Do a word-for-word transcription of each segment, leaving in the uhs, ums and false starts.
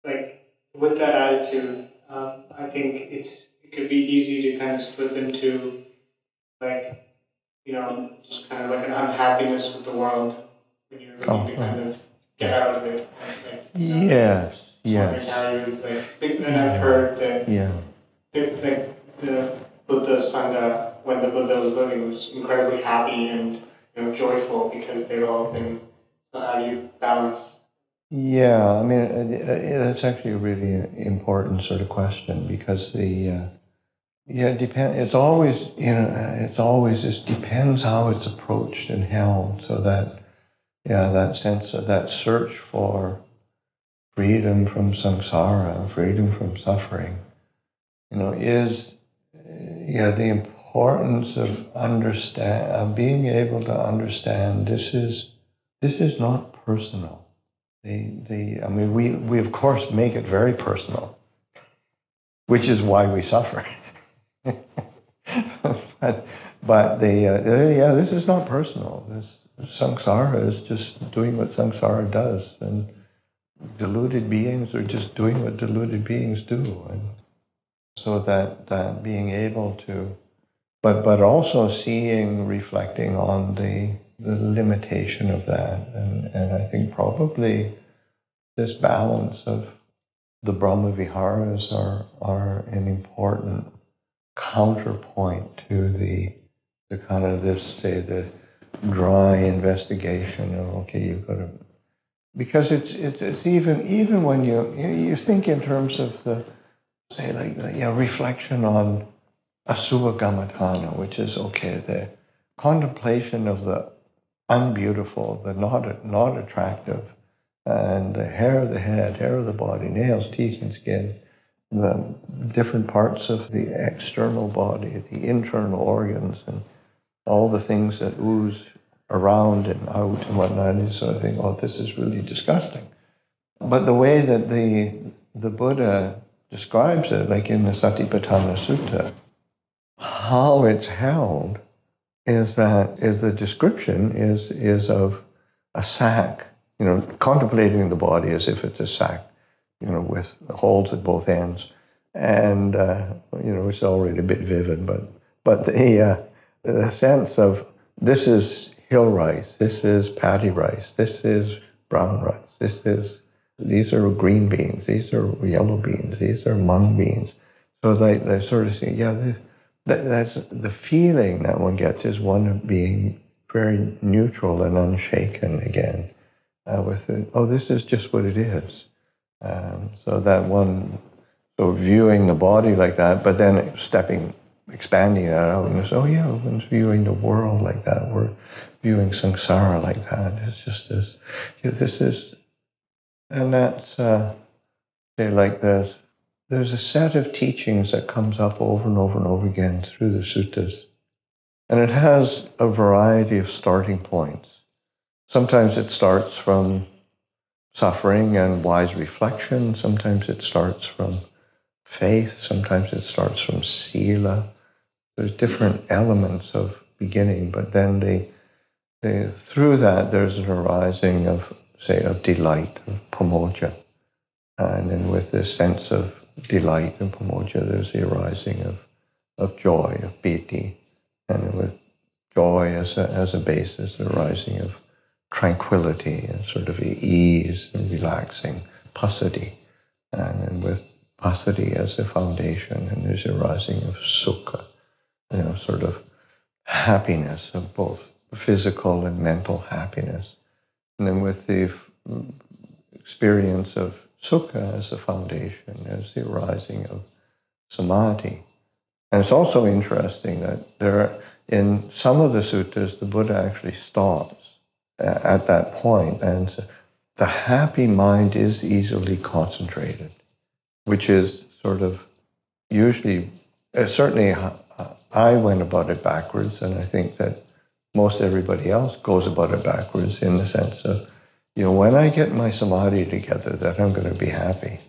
like with that attitude, um, I think it's it could be easy to kind of slip into like you know just kind of like an unhappiness with the world when you're looking Oh, to oh. kind of get out of it. Like, Yes, wondering yes. how you like. And I've heard that Yeah. that, like the Buddha Sangha when the Buddha was living was incredibly happy and you know joyful because they'd all been. So how do you balance? Yeah, I mean, uh, uh, that's actually a really important sort of question because the, uh, yeah, it depend, it's always, you know, it's always, it depends how it's approached and held so that, yeah, that sense of that search for freedom from samsara, freedom from suffering, you know, is, yeah, the importance of understand, of being able to understand this is, this is not personal. The, the, I mean, we, we of course make it very personal, which is why we suffer. but, but the, uh, the, yeah, this is not personal. This samsara is just doing what samsara does, and deluded beings are just doing what deluded beings do. And so that, that being able to, but, but also seeing, reflecting on the, the limitation of that. And, and I think probably this balance of the Brahma Viharas are, are an important counterpoint to the, the kind of this, say, the dry investigation of, okay, you've got to, because it's, it's, it's even, even when you, you think in terms of the, say, like, you know, reflection on Asura Gamatana, which is, okay, the contemplation of the unbeautiful, the not, not attractive, and the hair of the head, hair of the body, nails, teeth, and skin, the different parts of the external body, the internal organs, and all the things that ooze around and out and whatnot. And so I think, oh, this is really disgusting. But the way that the the Buddha describes it, like in the Satipatthana Sutta, how it's held is that is the description is is of a sack, you know, contemplating the body as if it's a sack, you know, with holes at both ends, and uh, you know, it's already a bit vivid, but but the uh, the sense of this is hill rice, this is paddy rice, this is brown rice, this is these are green beans, these are yellow beans, these are mung beans. So they they sort of say, yeah, this, that, that's the feeling that one gets is one of being very neutral and unshaken again. Uh, with it, oh, this is just what it is. Um, so that one, so viewing the body like that, but then stepping, expanding that out, and say, oh yeah, one's viewing the world like that. We're viewing samsara like that. It's just this, yeah, this is, and that's uh, say like this. There's a set of teachings that comes up over and over and over again through the suttas, and it has a variety of starting points. Sometimes it starts from suffering and wise reflection. Sometimes it starts from faith. Sometimes it starts from sila. There's different elements of beginning, but then they, they, through that there's an arising of, say, of delight, of pamoja. And then with this sense of delight and pamoja, there's the arising of, of joy, of piti. And then with joy as a, as a basis, the arising of tranquility and sort of ease and relaxing, passaddhi. And then with passaddhi as a foundation, and there's a rising of sukha, you know, sort of happiness of both physical and mental happiness. And then with the experience of sukha as the foundation, there's the arising of samadhi. And it's also interesting that there are, in some of the suttas, the Buddha actually stops at that point, and the happy mind is easily concentrated, which is sort of usually, uh, certainly I went about it backwards, and I think that most everybody else goes about it backwards in the sense of, you know, when I get my samadhi together, that I'm going to be happy.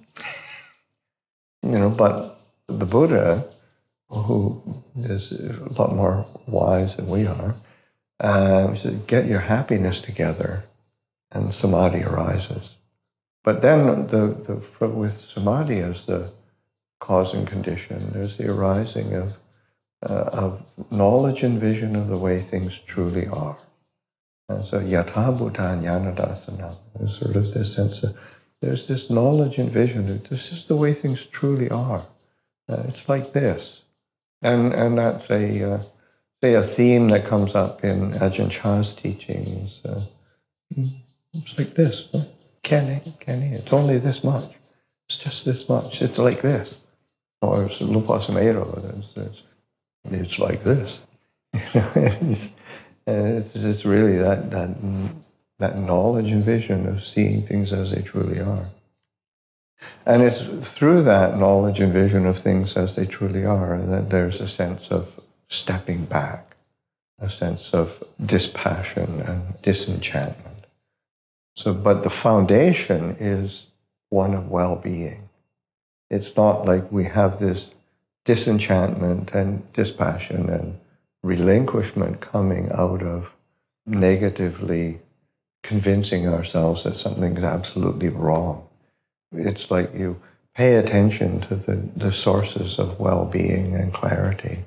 You know, but the Buddha, who is a lot more wise than we are, uh, he said, get your happiness together, and samadhi arises. But then the, the with samadhi as the cause and condition, there's the arising of uh, of knowledge and vision of the way things truly are. And so yatha bhuta jnana darsana, there's sort of this sense of, there's this knowledge and vision that this is the way things truly are. Uh, it's like this. And and that's a, uh, say, a theme that comes up in Ajahn Chah's teachings. Uh, it's like this. Kenny, Kenny, it's only this much. It's just this much. It's like this. Or it's Lupa Samero, it's, it's, it's like this. it's, it's, it's really that, that, that knowledge and vision of seeing things as they truly are. And it's through that knowledge and vision of things as they truly are that there's a sense of stepping back, a sense of dispassion and disenchantment. So, but the foundation is one of well-being. It's not like we have this disenchantment and dispassion and relinquishment coming out of negatively convincing ourselves that something's absolutely wrong. It's like you pay attention to the, the sources of well-being and clarity,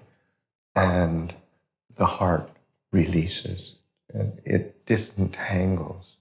and the heart releases, and it disentangles.